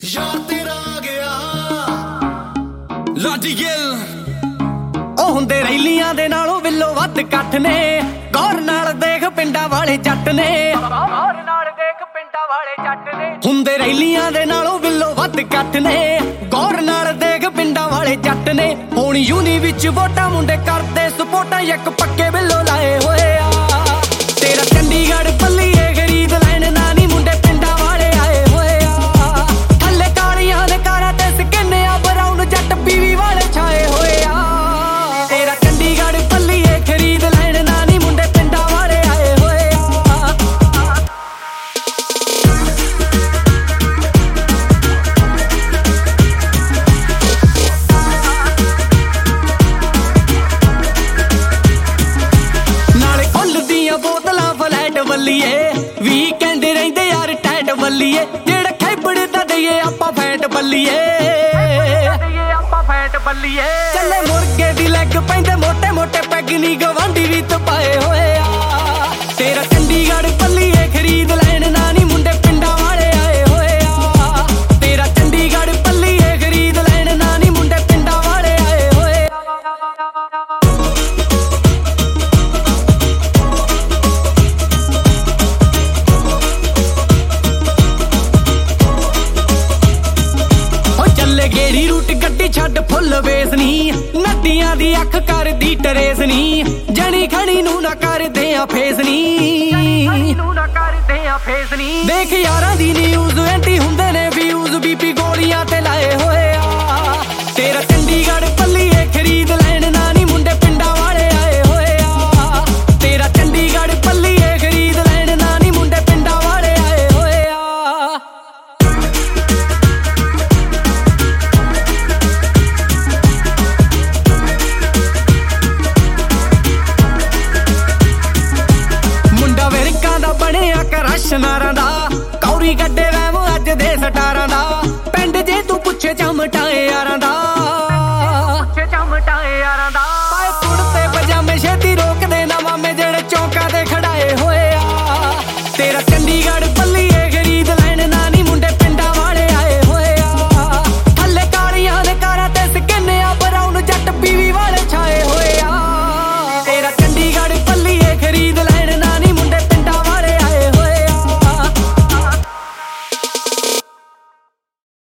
ਯਾਰ ਤੇਰਾ ਆ ਗਿਆ ਲਾਡੀ ਗਿੱਲ। ਉਹ ਹੁੰਦੇ ਰੈਲੀਆਂ ਦੇ ਨਾਲੋਂ ਬਿੱਲੋ ਵੱਧ ਇਕੱਠ ਨੇ, ਗੌਰ ਨਾਲ ਦੇਖ ਪਿੰਡਾਂ ਵਾਲੇ ਜੱਟ ਨੇ, ਗੌਰ ਨਾਲ ਦੇਖ ਪਿੰਡਾਂ ਵਾਲੇ ਜੱਟ ਨੇ। ਹੁੰਦੇ ਰੈਲੀਆਂ ਦੇ ਨਾਲੋਂ ਬਿੱਲੋ ਵੱਧ ਇਕੱਠ ਨੇ, ਗੌਰ ਨਾਲ ਦੇਖ ਪਿੰਡਾਂ ਵਾਲੇ ਜੱਟ ਨੇ। ਹੁਣ ਯੂਨੀ ਵਿੱਚ ਵੋਟਾਂ ਮੁੰਡੇ ਕਰਦੇ ਸਪੋਰਟਾਂ, ਇੱਕ ਪੱਕੇ ਬਿੱਲੋ ਲਾਏ ਹੋਏ ਆ। ਤੇਰਾ ਚੰਡੀਗੜ੍ਹ ਪੱਲੀਏ ਖਰੀਦ ਲੈਣ ਨਾ ਨੀ ਮੁੰਡੇ ਪਿੰਡਾਂ ਵਾਲੇ ਆਏ ਹੋਏ ਆ। ਥੱਲੇ ਕਾਲੀਆਂ ਦੇ ਕਾਰਾਂ ਤੇ ਸਕਿੰਨਿਆ ਬਰਾਊਨ ਜੱਟ ਪੀਵੀ ਵਾਲੇ ਛਾਏ ਹੋਏ ਆ। ਤੇਰਾ ਚੰਡੀਗੜ੍ਹ ਪੱਲੀਏ ਖਰੀਦ ਲੈਣ ਨਾ ਨੀ ਮੁੰਡੇ ਪਿੰਡਾਂ ਵਾਲੇ ਆਏ ਹੋਏ ਆ। ਨਾਲੇ ਖੁੱਲਦੀਆਂ ਬੋਤਲਾਂ ਫਲੈਟ ਵੱਲੀਏ, ਵੀਕਐਂਡ ਰਹਿੰਦੇ ਯਾਰ ਟੈਟ ਵੱਲੀਏ। ਜਿਹੜਾ ਖੈਬੜਦਾ ਦਈਏ ਆਪਾਂ ਫੈਟ ਬੱਲੀਏ, ਚੱਲੇ ਮੁਰਗੇ ਦੀ ਲੈਗ ਪੈਂਦੇ ਮੋਟੇ ਮੋਟੇ ਪੈਗ ਨੀ ਗਵਾਂਢੀ ਵੀ ਤਪਾਏ ਹੋਏ ਆ। ਤੇਰਾ ਚੰਡੀਗੜ੍ਹ ਪੱਲੀਏ ਖਰੀਦ ਲੈਣ ਨਾ ਨੀ ਮੁੰਡੇ ਪਿੰਡਾਂ ਵਾਲੇ ਆਏ ਹੋਏ ਆ। ਤੇਰਾ ਚੰਡੀਗੜ੍ਹ ਪੱਲੀਏ ਖਰੀਦ ਲੈਣ ਨਾ ਨੀ ਮੁੰਡੇ ਪਿੰਡਾਂ ਵਾਲੇ ਆਏ ਹੋਏ ਆ। ਚੱਲੇ ਗੇੜੀ ਰੂਟ ਗੱਡੀ ਛੱਡ ਫੁੱਲ ਵੇਸਨੀ, ਨੱਡੀਆਂ ਦੀ ਅੱਖ ਕਰਦੀ ਟਰੇਸ ਨੀ। ਜਣੀ ਖਣੀ ਨੂੰ ਨਾ ਕਰਦੇ ਆ ਫੇਸ ਨੀ, ਦੇਖ ਯਾਰਾਂ ਦੀ ਨਿਊਜ਼ ਐਂਟੀ ਹੁੰਦੇ ਨੇ ਵਿਊਜ਼, ਬੀਪੀ ਗੋਲੀਆਂ ਤੇ ਲਾਏ ਹੋਏ ਆ। ਤੇਰਾ ਚੰਡੀਗੜ੍ਹ ਪੱਲੀਏ ਖਰੀਦ ਲੈਣ ਨਾ ਨੀ ਮੁੰਡੇ ਪਿੰਡਾਂ ਵਾਲੇ ਆਏ ਹੋਏ ਆ। ਤੇਰਾ ਚੰਡੀਗੜ੍ਹ ਪੱਲੀਏ ਖਰੀਦ ਲੈਣ ਨਾ ਨੀ ਮੁੰਡੇ ਪਿੰਡਾਂ ਵਾਲੇ ਆਏ ਹੋਏ ਆ। ਮੁੰਡਾ ਵਿਰਕਾਂ ਦਾ ਬਣਿਆ ਕਰਸ਼ਨਾਰਾਂ ਦਾ, ਕੌਰੀ ਗੱਡੇ ਵੈਮ ਅੱਜ ਦੇ ਸਟਾਰਾਂ ਦਾ। ਪਿੰਡ ਜੇ ਤੂੰ ਪੁੱਛੇ ਚਮਟਾਏ ਯਾਰਾਂ ਦਾ।